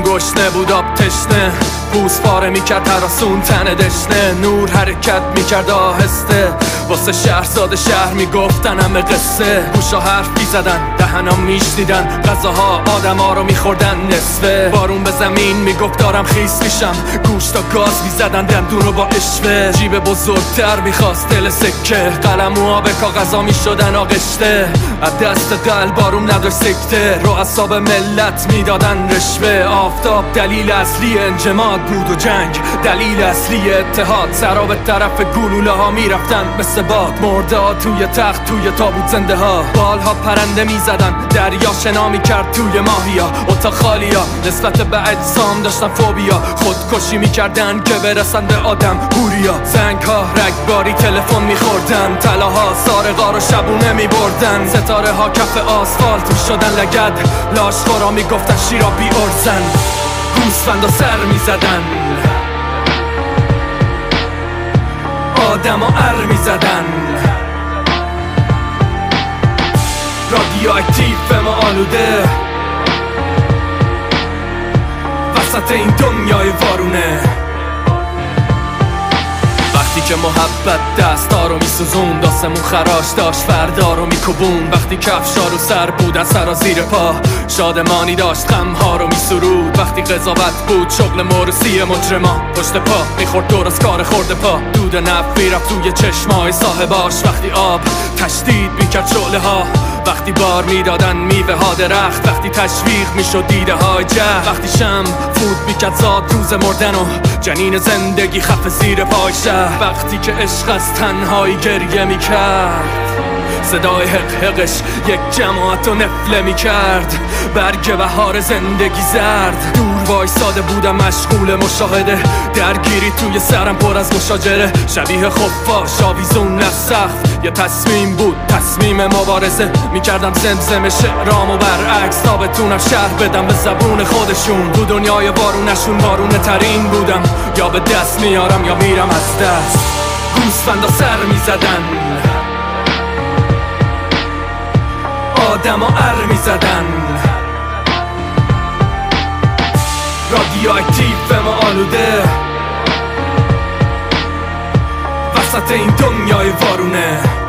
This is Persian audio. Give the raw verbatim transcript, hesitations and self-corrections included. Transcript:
گشنه بود آب تشنه، بوس پاره میکرد تراسون تن دشنه، نور حرکت میکرد آهسته، واسه شهرزاد شهر میگفتن همه قصه، گوشا حرف میزدن دهنا میشنیدن، غذاها آدما رو میخوردن نصفه، بارون به زمین میگفت دارم خیس میشم، گوش تا گاز میزدن دندون رو با اشوه، جیب بزرگتر میخواست دل سکه، قلموها به کاغذا میشدن آغشته، از دست قلب بارون نداشت سکته، رو اعصاب ملت میدادن رشوه، آفتاب دلیل اصلی انجماد بود و جنگ دلیل اصلی اتحاد، سرا به طرف گلوله ها میرفتن مثل باد، مرده ها توی تخت توی تابوت زنده ها، بالها پرنده میزدن دریا شنا میکرد توی ماهیا، اتاق خالیا نسبت به اجسام داشتن فوبیا، خودکشی میکردن که برسن به آدم هوریا، زنگ ها رگباری تلفن میخوردن، طلاها سارقا رو شبونه میبردن، ستاره ها کف آسفالت میشدن لگد، لاشخورا میگفتن شیرا بی ارزن، گوسفندا سر میزدن، آدم ها ار میزدن، رادیو اکتیو ما آلوده وسط این دنیای وارونه، وقتی که محبت دستا رو میسوزون، داستمون خراش داشت فردا رو میکوبون، وقتی کفشا رو سر بودن سرا زیر پا، شادمانی داشت غمها رو میسرود، وقتی قضاوت بود شغل مرسی مجرما، پشت پا میخورد درست کار خورده پا، دود نف میرفت توی چشمای صاحباش، وقتی آب تشدید میکرد شعله ها، وقتی بار میدادن میوه ها درخت، وقتی تشویق میشد دیده های جه، وقتی شم فوت میکرد زاد روز مردن و جنین زندگی خف زیر پای شهر، وقتی که عشق از تنهایی گریه میکرد، صدای حق حقش یک جماعت رو نفله میکرد، برگ بهار زندگی زرد، دور وایساده بودم مشغول مشاهده، درگیری توی سرم پر از مشاجره، شبیه خفاش آویزون از سقف، یه تصمیم بود تصمیم مبارزه، میکردم زمزم شعرام و برعکس، تا بتونم شهر بدم به زبون خودشون، تو دنیای وارونشون وارونه ترین بودم، یا به دست میارم یا میرم از دست، گوسفندا سر میزدن، آدم ها ار میزدن، رادیو اکتیو ما آلوده وسط این دنیای وارونه.